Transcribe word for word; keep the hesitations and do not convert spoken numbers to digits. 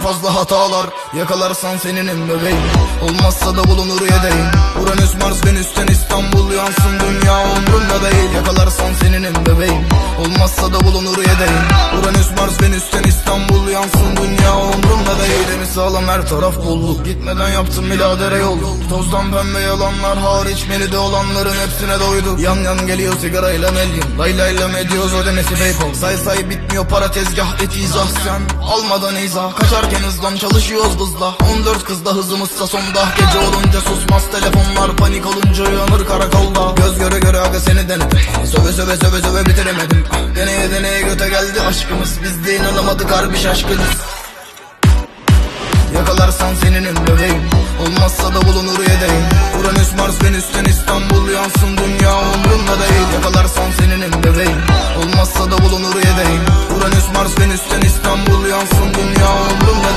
fazla hatalar. Yakalarsan seninim bebeğim, olmazsa da bulunur yedeğim. Uranüs Mars Venüs'ten İstanbul yansın, dünya umrumda değil. Yakalarsan seninim bebeğim, olmazsa da bulunur yedeğim. Uranüs Mars Venüs'ten İstanbul yansın, dünya umrumda değil. Demi sağlam, her taraf bolluk, gitmeden yaptım biladere yol. Tozdan pembe yalanlar hariç, menüde olanların hepsine doyduk. Yan yan geliyor sigarayla melyin, lay layla ediyoruz ödemesi PayPal. Say say bitmiyor para, tezgah et izah, sen almadan izah. Kaçarken hızlan çalışıyoruz hızla, on dört kızda hızımızsa sonda. Gece olunca susmaz telefonlar, panik olunca uyanır karakolda. Göz göre göre aga seni denedim, söve söve söve söve bitiremedim. Deneye deneye göte geldi aşkımız, biz de inanamadık harbi şaşkınız. Yakalarsan seninim bebeğim, olmazsa da bulunur yedeğim. Uranüs Mars Venüs'ten İstanbul yansın, dünya umrumda değil. Yakalarsan seninim bebeğim, olmazsa da bulunur yedeğim. Uranüs Mars Venüs'ten İstanbul yansın, dünya umrumda değil.